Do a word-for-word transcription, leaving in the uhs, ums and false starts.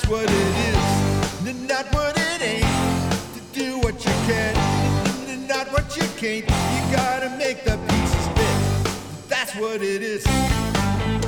That's what it is, n- not what it ain't. To do what you can, n- not what you can't. You gotta make the pieces fit. That's what it is.